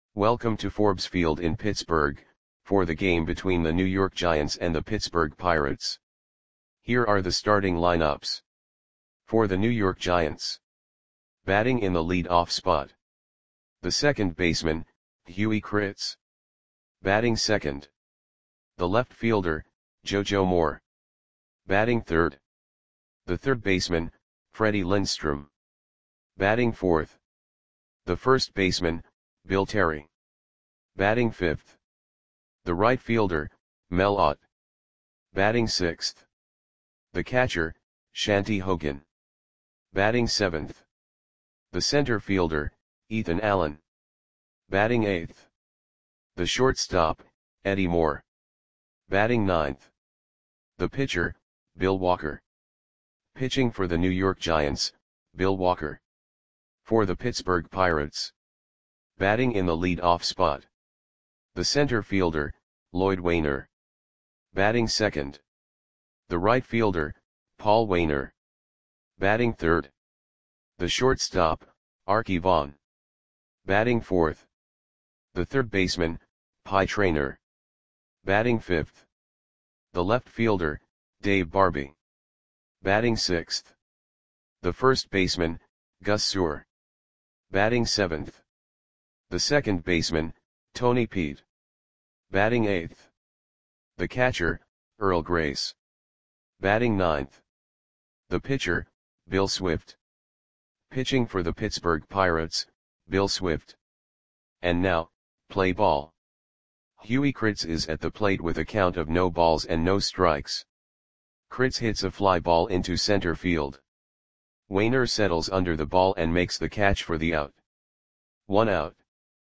Welcome to Forbes Field in Pittsburgh, for the game between the New York Giants and the Pittsburgh Pirates. Here are the starting lineups. For the New York Giants. Batting in the lead-off spot. The second baseman, Huey Kritz. Batting second. The left fielder, JoJo Moore. Batting third. The third baseman, Freddie Lindstrom. Batting fourth. The first baseman, Bill Terry. Batting fifth. The right fielder, Mel Ott. Batting sixth. The catcher, Shanty Hogan. Batting seventh. The center fielder, Ethan Allen. Batting eighth. The shortstop, Eddie Moore. Batting ninth. The pitcher, Bill Walker. Pitching for the New York Giants, Bill Walker. For the Pittsburgh Pirates. Batting in the lead-off spot. The center fielder, Lloyd Wainer. Batting second. The right fielder, Paul Wainer. Batting third. The shortstop, Arky Vaughan. Batting fourth. The third baseman, Pie Traynor. Batting fifth. The left fielder, Dave Barbee. Batting sixth. The first baseman, Gus Sewell. Batting seventh. The second baseman, Tony Peet. Batting eighth. The catcher, Earl Grace. Batting ninth. The pitcher, Bill Swift. Pitching for the Pittsburgh Pirates, Bill Swift. And now, play ball. Huey Kritz is at the plate with a count of no balls and no strikes. Kritz hits a fly ball into center field. Wainer settles under the ball and makes the catch for the out. 1 out.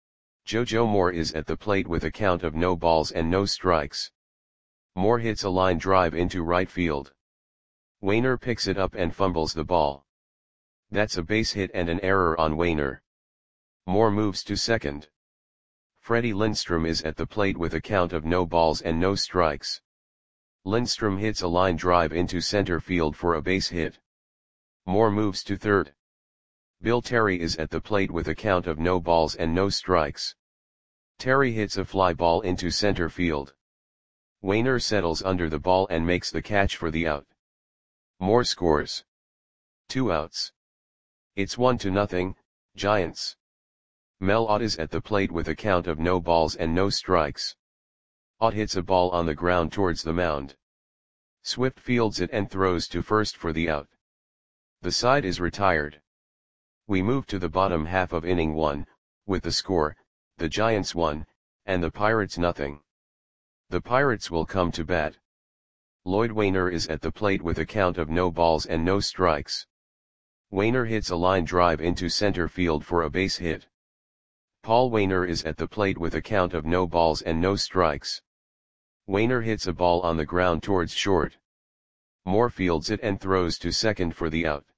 JoJo Moore is at the plate with a count of no balls and no strikes. Moore hits a line drive into right field. Wainer picks it up and fumbles the ball. That's a base hit and an error on Wainer. Moore moves to second. Freddie Lindstrom is at the plate with a count of no balls and no strikes. Lindstrom hits a line drive into center field for a base hit. Moore moves to third. Bill Terry is at the plate with a count of no balls and no strikes. Terry hits a fly ball into center field. Wainer settles under the ball and makes the catch for the out. Moore scores. 2 outs. It's 1-0, Giants. Mel Ott is at the plate with a count of no balls and no strikes. Ott hits a ball on the ground towards the mound. Swift fields it and throws to first for the out. The side is retired. We move to the bottom half of inning 1, with the score, the Giants 1, and the Pirates 0. The Pirates will come to bat. Lloyd Wainer is at the plate with a count of no balls and no strikes. Wainer hits a line drive into center field for a base hit. Paul Wainer is at the plate with a count of no balls and no strikes. Wainer hits a ball on the ground towards short. Moore fields it and throws to second for the out.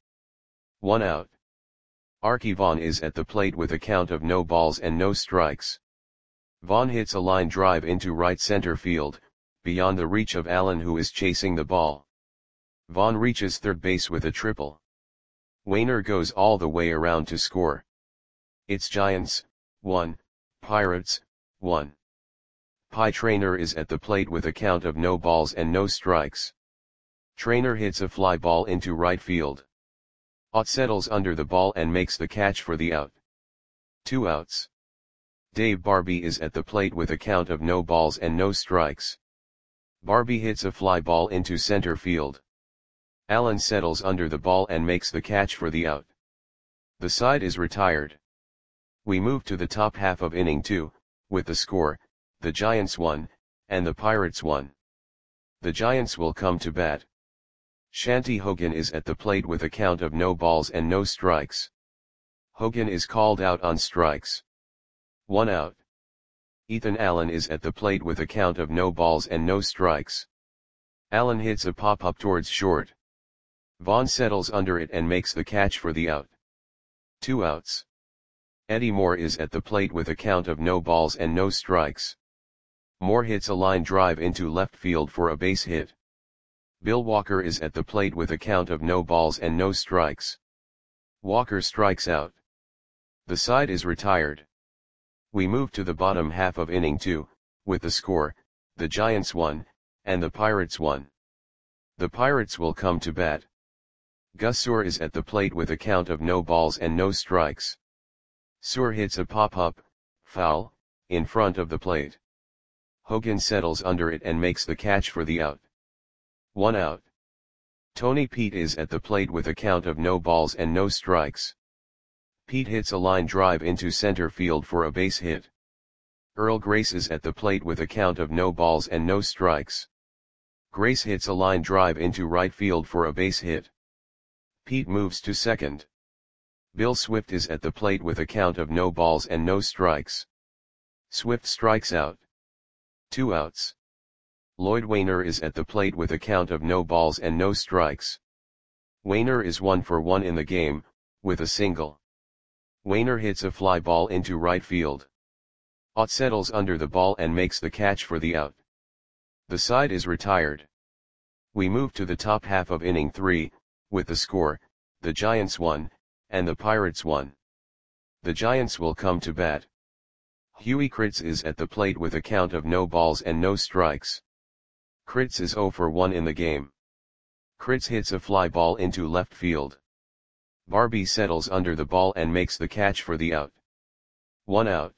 1 out. Arky Vaughan is at the plate with a count of no balls and no strikes. Vaughan hits a line drive into right center field, beyond the reach of Allen, who is chasing the ball. Vaughan reaches third base with a triple. Wainer goes all the way around to score. It's Giants 1, Pirates 1. Pie Traynor is at the plate with a count of no balls and no strikes. Traynor hits a fly ball into right field. Ott settles under the ball and makes the catch for the out. 2 outs. Dave Barbee is at the plate with a count of no balls and no strikes. Barbee hits a fly ball into center field. Allen settles under the ball and makes the catch for the out. The side is retired. We move to the top half of inning 2, with the score, the Giants 1, and the Pirates 1. The Giants will come to bat. Shanty Hogan is at the plate with a count of no balls and no strikes. Hogan is called out on strikes. 1 out. Ethan Allen is at the plate with a count of no balls and no strikes. Allen hits a pop-up towards short. Vaughan settles under it and makes the catch for the out. 2 outs. Eddie Moore is at the plate with a count of no balls and no strikes. Moore hits a line drive into left field for a base hit. Bill Walker is at the plate with a count of no balls and no strikes. Walker strikes out. The side is retired. We move to the bottom half of inning 2, with the score, the Giants won, and the Pirates won. The Pirates will come to bat. Gus Suhr is at the plate with a count of no balls and no strikes. Suhr hits a pop-up, foul, in front of the plate. Hogan settles under it and makes the catch for the out. 1 out. Tony Pete is at the plate with a count of no balls and no strikes. Pete hits a line drive into center field for a base hit. Earl Grace is at the plate with a count of no balls and no strikes. Grace hits a line drive into right field for a base hit. Pete moves to second. Bill Swift is at the plate with a count of no balls and no strikes. Swift strikes out. 2 outs. Lloyd Wainer is at the plate with a count of no balls and no strikes. Wainer is 1 for 1 in the game, with a single. Wainer hits a fly ball into right field. Ott settles under the ball and makes the catch for the out. The side is retired. We move to the top half of inning 3, with the score, the Giants won, and the Pirates won. The Giants will come to bat. Huey Kritz is at the plate with a count of no balls and no strikes. Kritz is 0 for 1 in the game. Kritz hits a fly ball into left field. Barbie settles under the ball and makes the catch for the out. 1 out.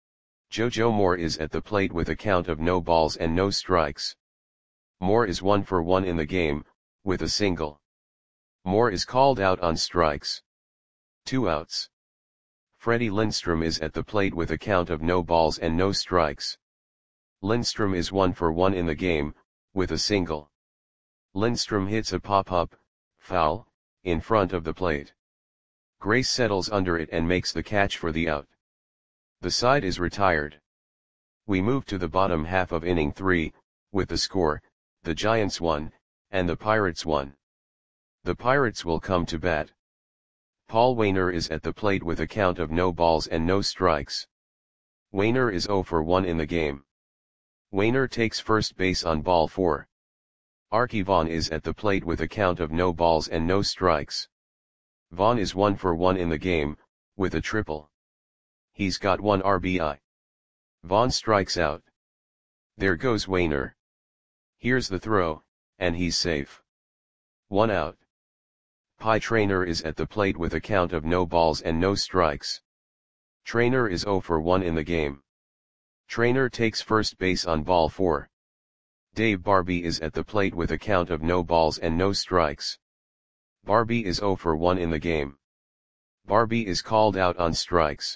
JoJo Moore is at the plate with a count of no balls and no strikes. Moore is 1 for 1 in the game, with a single. Moore is called out on strikes. 2 outs. Freddie Lindstrom is at the plate with a count of no balls and no strikes. Lindstrom is 1 for 1 in the game, with a single. Lindstrom hits a pop-up, foul, in front of the plate. Grace settles under it and makes the catch for the out. The side is retired. We move to the bottom half of inning 3, with the score, the Giants won, and the Pirates won. The Pirates will come to bat. Paul Wainer is at the plate with a count of no balls and no strikes. Wainer is 0 for 1 in the game. Wainer takes first base on ball 4. Archie Vaughn is at the plate with a count of no balls and no strikes. Vaughn is 1 for 1 in the game, with a triple. He's got 1 RBI. Vaughn strikes out. There goes Wainer. Here's the throw, and he's safe. 1 out. Pie Traynor is at the plate with a count of no balls and no strikes. Traynor is 0 for 1 in the game. Traynor takes first base on ball 4. Dave Barbie is at the plate with a count of no balls and no strikes. Barbie is 0 for 1 in the game. Barbie is called out on strikes.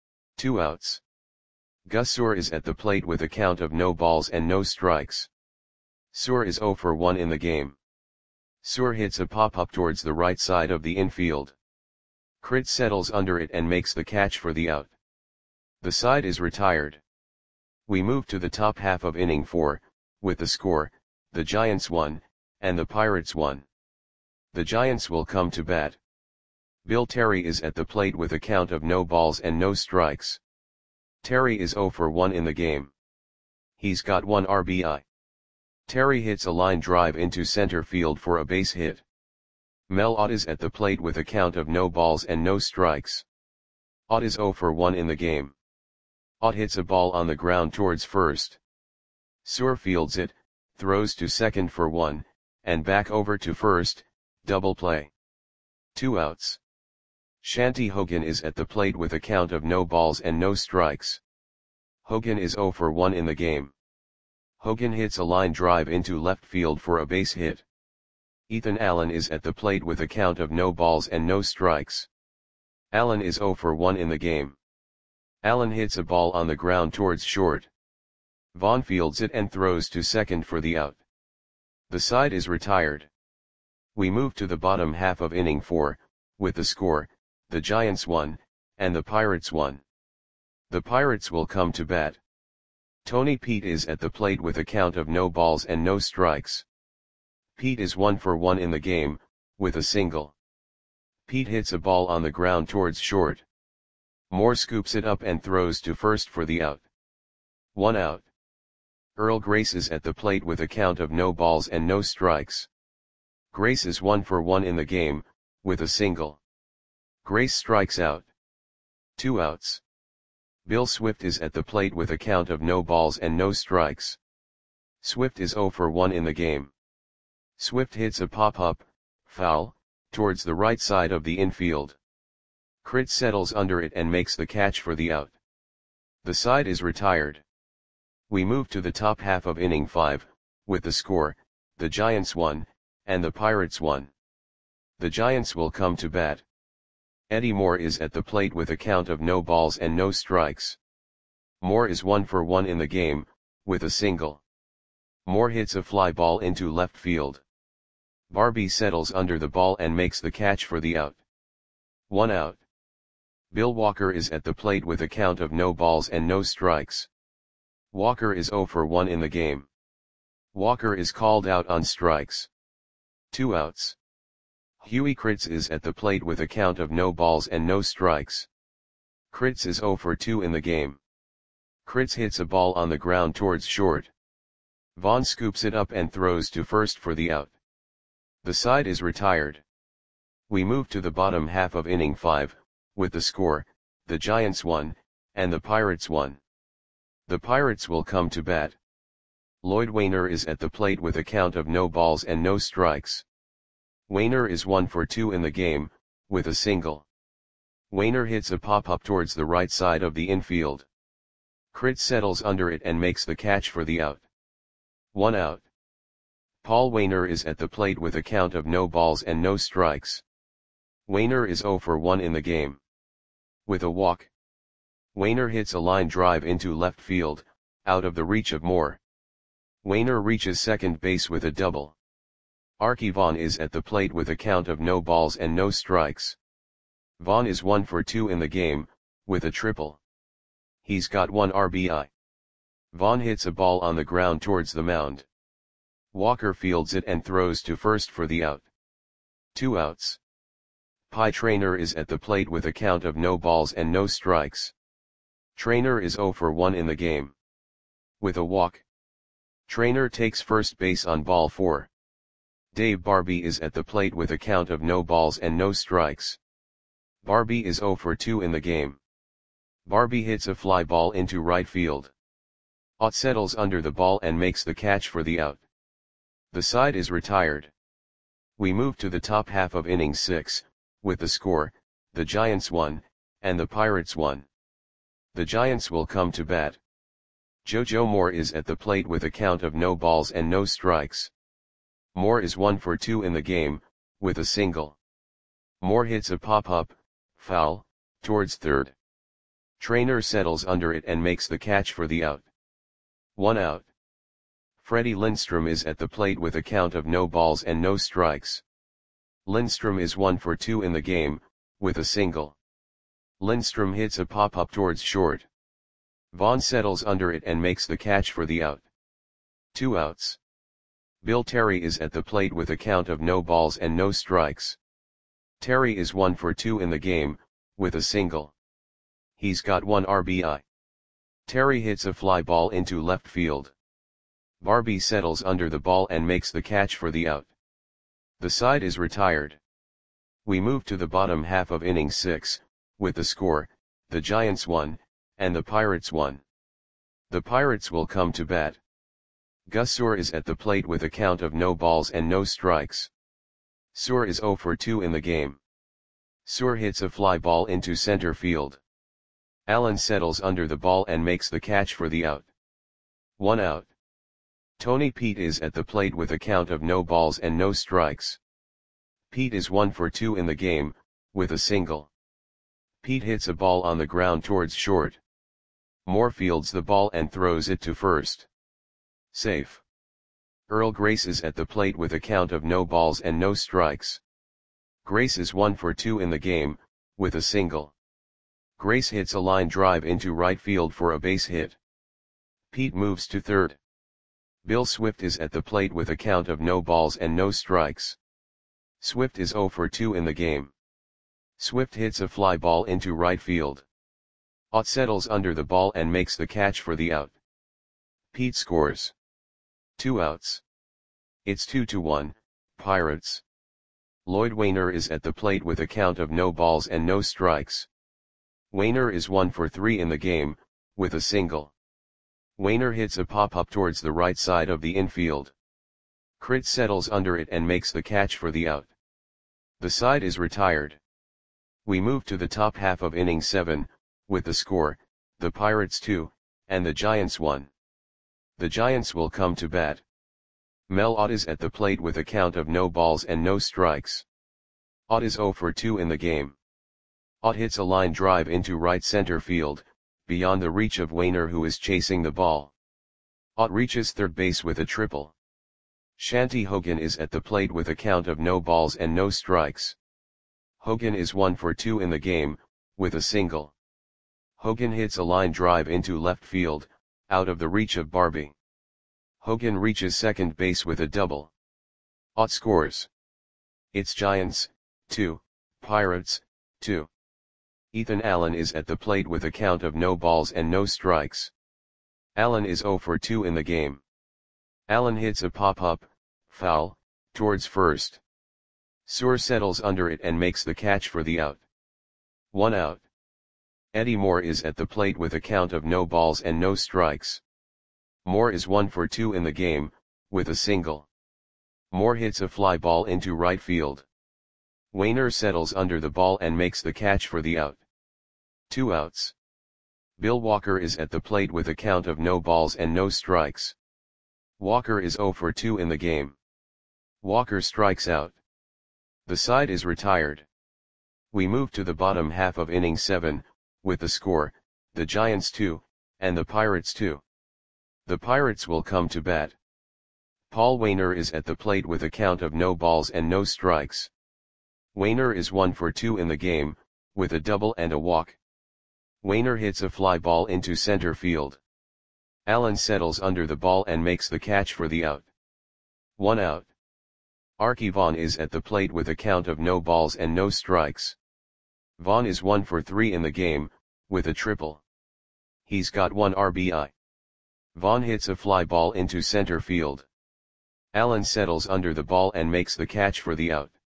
2 outs. Gus Suhr is at the plate with a count of no balls and no strikes. Suhr is 0 for 1 in the game. Suhr hits a pop-up towards the right side of the infield. Kritz settles under it and makes the catch for the out. The side is retired. We move to the top half of inning 4, with the score, the Giants won, and the Pirates won. The Giants will come to bat. Bill Terry is at the plate with a count of no balls and no strikes. Terry is 0 for 1 in the game. He's got 1 RBI. Terry hits a line drive into center field for a base hit. Mel Ott is at the plate with a count of no balls and no strikes. Ott is 0 for 1 in the game. Ott hits a ball on the ground towards first. Suhr fields it, throws to second for 1, and back over to first, double play. 2 outs. Shanty Hogan is at the plate with a count of no balls and no strikes. Hogan is 0 for 1 in the game. Hogan hits a line drive into left field for a base hit. Ethan Allen is at the plate with a count of no balls and no strikes. Allen is 0 for 1 in the game. Allen hits a ball on the ground towards short. Vaughn fields it and throws to second for the out. The side is retired. We move to the bottom half of inning 4, with the score, the Giants won, and the Pirates won. The Pirates will come to bat. Tony Pete is at the plate with a count of no balls and no strikes. Pete is 1 for 1 in the game, with a single. Pete hits a ball on the ground towards short. Moore scoops it up and throws to first for the out. 1 out. Earl Grace is at the plate with a count of no balls and no strikes. Grace is 1 for 1 in the game, with a single. Grace strikes out. 2 outs. Bill Swift is at the plate with a count of no balls and no strikes. Swift is 0 for 1 in the game. Swift hits a pop-up, foul, towards the right side of the infield. Crit settles under it and makes the catch for the out. The side is retired. We move to the top half of inning 5, with the score, the Giants 1, and the Pirates 1. The Giants will come to bat. Eddie Moore is at the plate with a count of no balls and no strikes. Moore is 1 for 1 in the game, with a single. Moore hits a fly ball into left field. Barbie settles under the ball and makes the catch for the out. 1 out. Bill Walker is at the plate with a count of no balls and no strikes. Walker is 0 for 1 in the game. Walker is called out on strikes. 2 outs. Huey Critz is at the plate with a count of no balls and no strikes. Critz is 0 for 2 in the game. Critz hits a ball on the ground towards short. Vaughn scoops it up and throws to first for the out. The side is retired. We move to the bottom half of inning 5, with the score, the Giants 1, and the Pirates 1. The Pirates will come to bat. Lloyd Wainer is at the plate with a count of no balls and no strikes. Wainer is 1 for 2 in the game, with a single. Wainer hits a pop-up towards the right side of the infield. Crit settles under it and makes the catch for the out. 1 out. Paul Wainer is at the plate with a count of no balls and no strikes. Wainer is 0 for 1 in the game. With a walk. Wainer hits a line drive into left field, out of the reach of Moore. Wainer reaches second base with a double. Archie Vaughn is at the plate with a count of no balls and no strikes. Vaughn is 1 for 2 in the game, with a triple. He's got 1 RBI. Vaughn hits a ball on the ground towards the mound. Walker fields it and throws to first for the out. 2 outs. Pie Traynor is at the plate with a count of no balls and no strikes. Traynor is 0 for 1 in the game. With a walk. Traynor takes first base on ball 4. Dave Barbie is at the plate with a count of no balls and no strikes. Barbie is 0 for 2 in the game. Barbie hits a fly ball into right field. Ott settles under the ball and makes the catch for the out. The side is retired. We move to the top half of inning 6, with the score, the Giants 1, and the Pirates 1. The Giants will come to bat. JoJo Moore is at the plate with a count of no balls and no strikes. Moore is 1 for 2 in the game, with a single. Moore hits a pop-up, foul, towards third. Traynor settles under it and makes the catch for the out. 1 out. Freddie Lindstrom is at the plate with a count of no balls and no strikes. Lindstrom is 1 for 2 in the game, with a single. Lindstrom hits a pop-up towards short. Vaughn settles under it and makes the catch for the out. 2 outs. Bill Terry is at the plate with a count of no balls and no strikes. Terry is 1 for 2 in the game, with a single. He's got 1 RBI. Terry hits a fly ball into left field. Barbie settles under the ball and makes the catch for the out. The side is retired. We move to the bottom half of inning 6, with the score, the Giants 1, and the Pirates 1. The Pirates will come to bat. Gus Suhr is at the plate with a count of no balls and no strikes. Suhr is 0 for 2 in the game. Suhr hits a fly ball into center field. Allen settles under the ball and makes the catch for the out. 1 out. Tony Pete is at the plate with a count of no balls and no strikes. Pete is 1 for 2 in the game, with a single. Pete hits a ball on the ground towards short. Moore fields the ball and throws it to first. Safe. Earl Grace is at the plate with a count of no balls and no strikes. Grace is 1 for 2 in the game, with a single. Grace hits a line drive into right field for a base hit. Pete moves to third. Bill Swift is at the plate with a count of no balls and no strikes. Swift is 0 for 2 in the game. Swift hits a fly ball into right field. Ott settles under the ball and makes the catch for the out. Pete scores. 2 outs. It's 2-1, Pirates. Lloyd Wainer is at the plate with a count of no balls and no strikes. Wainer is 1 for 3 in the game, with a single. Wainer hits a pop-up towards the right side of the infield. Crit settles under it and makes the catch for the out. The side is retired. We move to the top half of inning 7, with the score, the Pirates 2, and the Giants 1. The Giants will come to bat. Mel Ott is at the plate with a count of no balls and no strikes. Ott is 0 for 2 in the game. Ott hits a line drive into right center field, beyond the reach of Wainer, who is chasing the ball. Ott reaches third base with a triple. Shanty Hogan is at the plate with a count of no balls and no strikes. Hogan is 1 for 2 in the game, with a single. Hogan hits a line drive into left field, out of the reach of Barbie. Hogan reaches second base with a double. Ott scores. It's Giants, 2, Pirates, 2. Ethan Allen is at the plate with a count of no balls and no strikes. Allen is 0 for 2 in the game. Allen hits a pop-up, foul, towards first. Suhr settles under it and makes the catch for the out. 1 out. Eddie Moore is at the plate with a count of no balls and no strikes. Moore is 1 for 2 in the game, with a single. Moore hits a fly ball into right field. Wainer settles under the ball and makes the catch for the out. 2 outs. Bill Walker is at the plate with a count of no balls and no strikes. Walker is 0 for 2 in the game. Walker strikes out. The side is retired. We move to the bottom half of inning 7, with the score, the Giants 2, and the Pirates 2. The Pirates will come to bat. Paul Wainer is at the plate with a count of no balls and no strikes. Wainer is 1 for 2 in the game, with a double and a walk. Wainer hits a fly ball into center field. Allen settles under the ball and makes the catch for the out. 1 out. Arky Vaughan is at the plate with a count of no balls and no strikes. Vaughan is 1 for 3 in the game, with a triple. He's got 1 RBI. Vaughan hits a fly ball into center field. Allen settles under the ball and makes the catch for the out.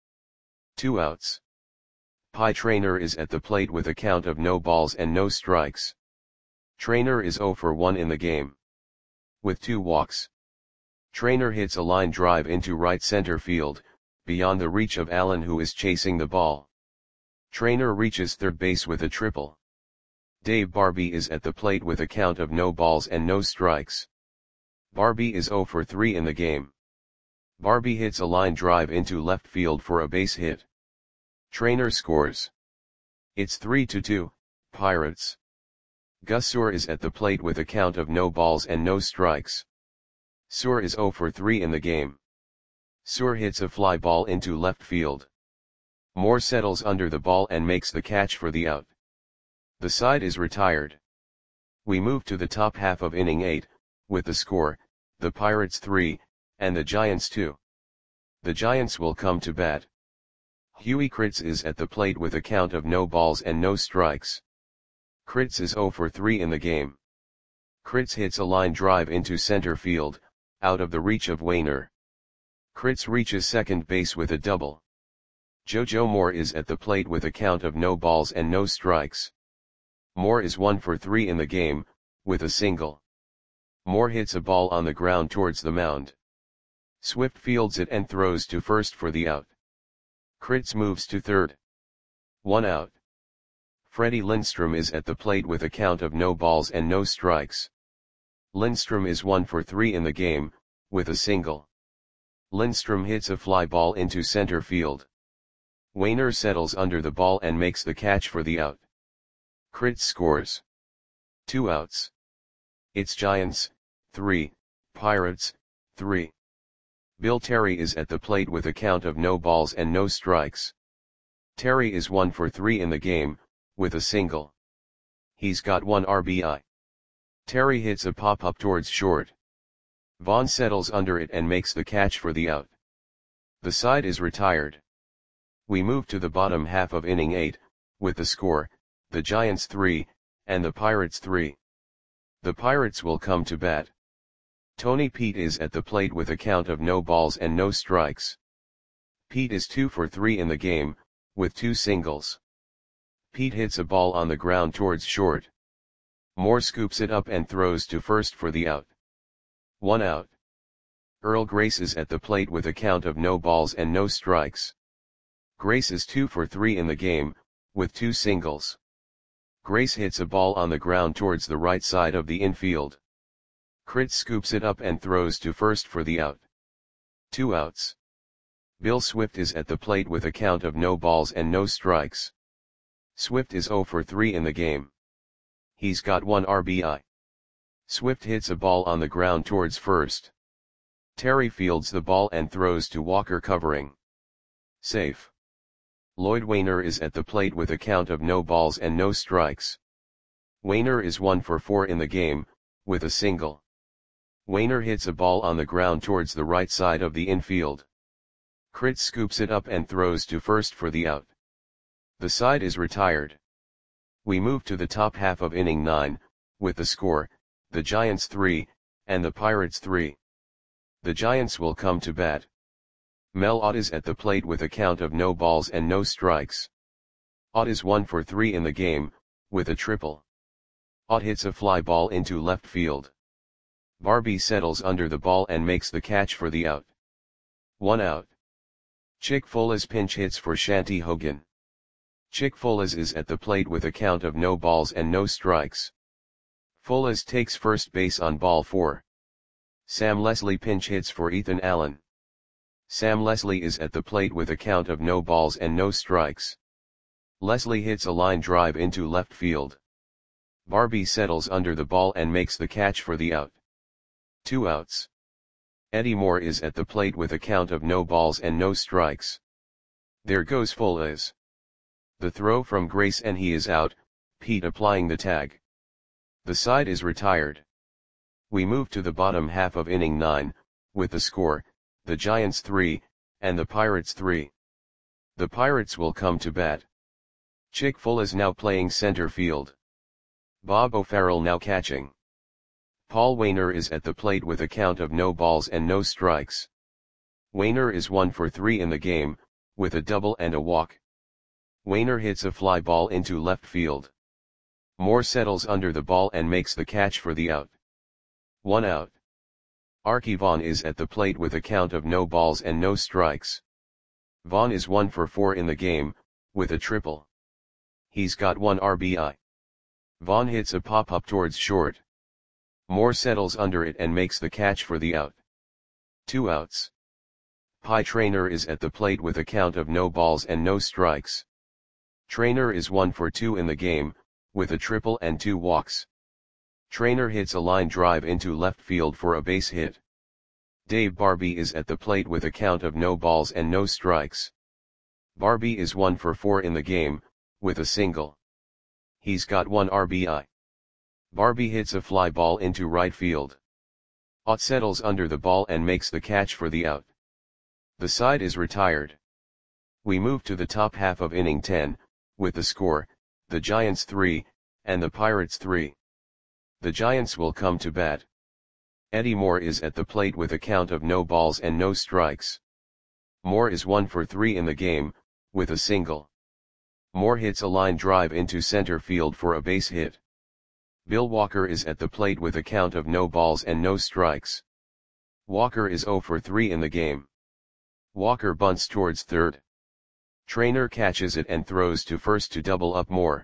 2 outs. Pie Traynor is at the plate with a count of no balls and no strikes. Traynor is 0 for 1 in the game. With 2 walks. Traynor hits a line drive into right center field, beyond the reach of Allen, who is chasing the ball. Traynor reaches third base with a triple. Dave Barbie is at the plate with a count of no balls and no strikes. Barbie is 0 for 3 in the game. Barbie hits a line drive into left field for a base hit. Traynor scores. It's 3-2, Pirates. Gus Suhr is at the plate with a count of no balls and no strikes. Suhr is 0 for 3 in the game. Suhr hits a fly ball into left field. Moore settles under the ball and makes the catch for the out. The side is retired. We move to the top half of inning 8, with the score, the Pirates 3, and the Giants 2. The Giants will come to bat. Huey Critz is at the plate with a count of no balls and no strikes. Critz is 0 for 3 in the game. Critz hits a line drive into center field, out of the reach of Wainer. Critz reaches second base with a double. JoJo Moore is at the plate with a count of no balls and no strikes. Moore is 1 for 3 in the game, with a single. Moore hits a ball on the ground towards the mound. Swift fields it and throws to first for the out. Critz moves to third. 1 out. Freddie Lindstrom is at the plate with a count of no balls and no strikes. Lindstrom is 1 for 3 in the game, with a single. Lindstrom hits a fly ball into center field. Wainer settles under the ball and makes the catch for the out. Critz scores. 2 outs. It's Giants, 3, Pirates, 3. Bill Terry is at the plate with a count of no balls and no strikes. Terry is 1 for 3 in the game, with a single. He's got 1 RBI. Terry hits a pop-up towards short. Vaughn settles under it and makes the catch for the out. The side is retired. We move to the bottom half of inning 8, with the score, the Giants 3, and the Pirates 3. The Pirates will come to bat. Tony Pete is at the plate with a count of no balls and no strikes. Pete is 2 for 3 in the game, with 2 singles. Pete hits a ball on the ground towards short. Moore scoops it up and throws to first for the out. 1 out. Earl Grace is at the plate with a count of no balls and no strikes. Grace is 2 for 3 in the game, with 2 singles. Grace hits a ball on the ground towards the right side of the infield. Crit scoops it up and throws to first for the out. 2 outs. Bill Swift is at the plate with a count of no balls and no strikes. Swift is 0 for 3 in the game. He's got 1 RBI. Swift hits a ball on the ground towards first. Terry fields the ball and throws to Walker covering. Safe. Lloyd Wainer is at the plate with a count of no balls and no strikes. Wainer is 1 for 4 in the game, with a single. Wainer hits a ball on the ground towards the right side of the infield. Crit scoops it up and throws to first for the out. The side is retired. We move to the top half of inning 9, with the score, the Giants 3, and the Pirates 3. The Giants will come to bat. Mel Ott is at the plate with a count of no balls and no strikes. Ott is 1 for 3 in the game, with a triple. Ott hits a fly ball into left field. Barbie settles under the ball and makes the catch for the out. 1 out. Chick Folas pinch hits for Shanty Hogan. Chick Folas is at the plate with a count of no balls and no strikes. Folas takes first base on ball 4. Sam Leslie pinch hits for Ethan Allen. Sam Leslie is at the plate with a count of no balls and no strikes. Leslie hits a line drive into left field. Barbie settles under the ball and makes the catch for the out. 2 outs. Eddie Moore is at the plate with a count of no balls and no strikes. There goes Folas. The throw from Grace and he is out, Pete applying the tag. The side is retired. We move to the bottom half of inning 9, with the score, the Giants 3, and the Pirates 3. The Pirates will come to bat. Chick Folas now playing center field. Bob O'Farrell now catching. Paul Wainer is at the plate with a count of no balls and no strikes. Wainer is 1 for 3 in the game, with a double and a walk. Wainer hits a fly ball into left field. Moore settles under the ball and makes the catch for the out. 1 out. Archie Vaughn is at the plate with a count of no balls and no strikes. Vaughn is 1 for 4 in the game, with a triple. He's got 1 RBI. Vaughn hits a pop-up towards short. Moore settles under it and makes the catch for the out. 2 outs. Pie Traynor is at the plate with a count of no balls and no strikes. Traynor is 1 for 2 in the game, with a triple and 2 walks. Traynor hits a line drive into left field for a base hit. Dave Barbie is at the plate with a count of no balls and no strikes. Barbie is 1 for 4 in the game, with a single. He's got 1 RBI. Barbie hits a fly ball into right field. Ott settles under the ball and makes the catch for the out. The side is retired. We move to the top half of inning 10, with the score, the Giants 3, and the Pirates 3. The Giants will come to bat. Eddie Moore is at the plate with a count of no balls and no strikes. Moore is 1 for 3 in the game, with a single. Moore hits a line drive into center field for a base hit. Bill Walker is at the plate with a count of no balls and no strikes. Walker is 0 for 3 in the game. Walker bunts towards third. Traynor catches it and throws to first to double up Moore.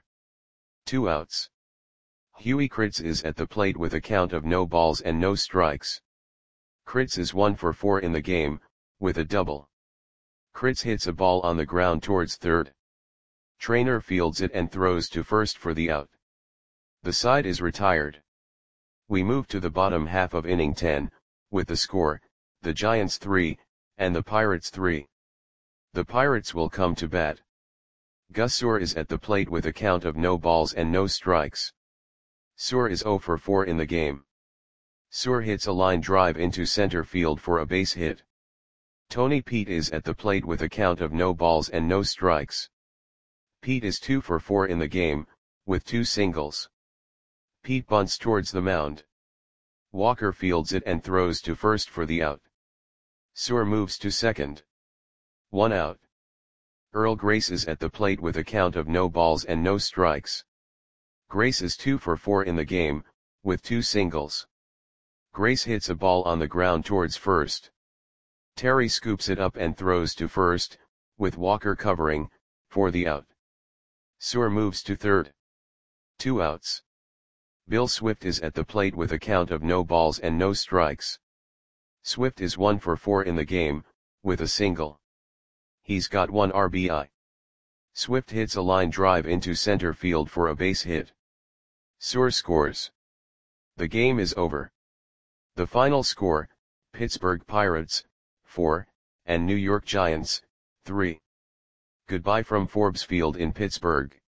2 outs. Huey Critz is at the plate with a count of no balls and no strikes. Critz is 1 for 4 in the game, with a double. Critz hits a ball on the ground towards third. Traynor fields it and throws to first for the out. The side is retired. We move to the bottom half of inning 10, with the score, the Giants 3, and the Pirates 3. The Pirates will come to bat. Gus Soor is at the plate with a count of no balls and no strikes. Soor is 0 for 4 in the game. Soor hits a line drive into center field for a base hit. Tony Pete is at the plate with a count of no balls and no strikes. Pete is 2 for 4 in the game, with 2 singles. Pete bunts towards the mound. Walker fields it and throws to first for the out. Soor moves to second. 1 out. Earl Grace is at the plate with a count of no balls and no strikes. Grace is 2 for 4 in the game, with 2 singles. Grace hits a ball on the ground towards first. Terry scoops it up and throws to first, with Walker covering, for the out. Suhr moves to third. 2 outs. Bill Swift is at the plate with a count of no balls and no strikes. Swift is 1 for 4 in the game, with a single. He's got 1 RBI. Swift hits a line drive into center field for a base hit. Suhr scores. The game is over. The final score, Pittsburgh Pirates, 4, and New York Giants, 3. Goodbye from Forbes Field in Pittsburgh.